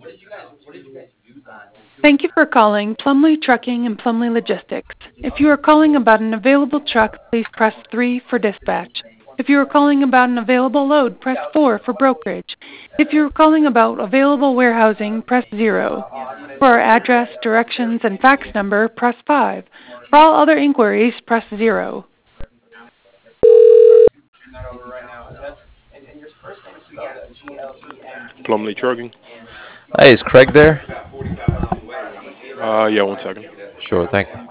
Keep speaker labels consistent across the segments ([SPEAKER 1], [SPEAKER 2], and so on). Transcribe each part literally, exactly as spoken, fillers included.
[SPEAKER 1] Thank you for calling Plumley Trucking and Plumley Logistics. If you are calling about an available truck, please press three for dispatch. If you are calling about an available load, press four for brokerage. If you are calling about available warehousing, press zero. For our address, directions, and fax number, press five. For all other inquiries, press zero.
[SPEAKER 2] Plumley Trucking.
[SPEAKER 3] Hey, is Craig there?
[SPEAKER 2] Uh, yeah, one second.
[SPEAKER 3] Sure, thank you.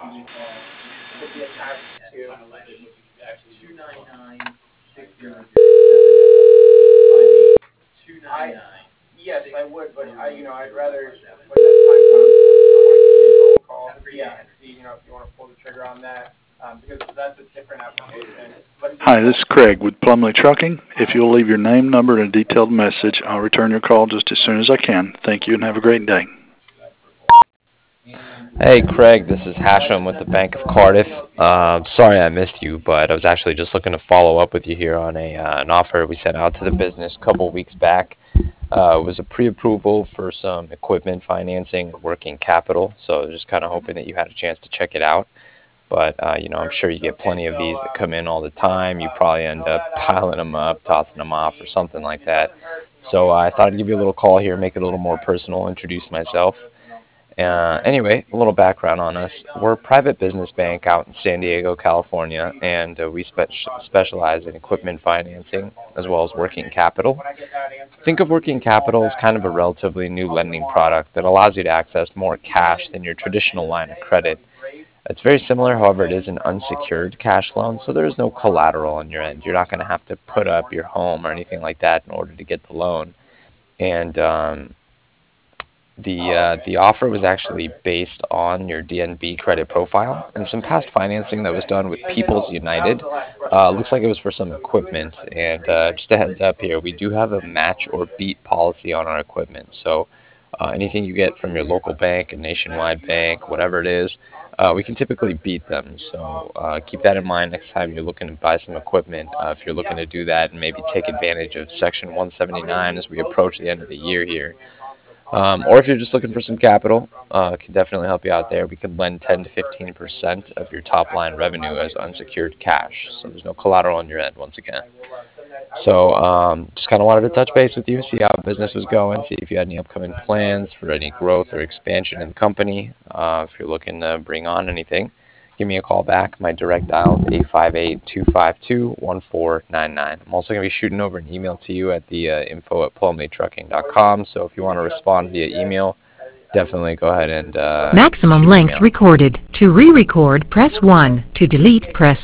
[SPEAKER 4] Hi, this is Craig with Plumley Trucking. If you'll leave your name, number, and a detailed message, I'll return your call just as soon as I can. Thank you and have a great day.
[SPEAKER 3] Hey, Craig, this is Hashem with the Bank of Cardiff. Uh, sorry I missed you, but I was actually just looking to follow up with you here on a uh, an offer we sent out to the business a couple weeks back. Uh, it was a pre-approval for some equipment financing and working capital, so I was just kind of hoping that you had a chance to check it out. But, uh, you know, I'm sure you get plenty of these that come in all the time. You probably end up piling them up, tossing them off, or something like that. So uh, I thought I'd give you a little call here, make it a little more personal, introduce myself. Uh, anyway, a little background on us. We're a private business bank out in San Diego, California, and uh, we spe- specialize in equipment financing as well as working capital. Think of working capital as kind of a relatively new lending product that allows you to access more cash than your traditional line of credit. It's very similar, however, it is an unsecured cash loan, so there is no collateral on your end. You're not going to have to put up your home or anything like that in order to get the loan. And um, the uh, the offer was actually based on your D N B credit profile and some past financing that was done with People's United. Uh, looks like it was for some equipment. And uh, just a heads up here, we do have a match or beat policy on our equipment. So uh, anything you get from your local bank, a nationwide bank, whatever it is, uh, we can typically beat them. So uh, keep that in mind next time you're looking to buy some equipment. Uh, if you're looking to do that and maybe take advantage of Section one seventy-nine as we approach the end of the year here. Um, or if you're just looking for some capital, uh, can definitely help you out there. We can lend ten to fifteen percent of your top line revenue as unsecured cash. So there's no collateral on your end once again. So um, just kind of wanted to touch base with you, see how business was going, see if you had any upcoming plans for any growth or expansion in the company. Uh, if you're looking to bring on anything, give me a call back. My direct dial is eight five eight, two five two, one four nine nine. I'm also going to be shooting over an email to you at the uh, info at plumley trucking dot com. So if you want to respond via email, definitely go ahead and uh,
[SPEAKER 5] Maximum length recorded. To re-record, press one. To delete, press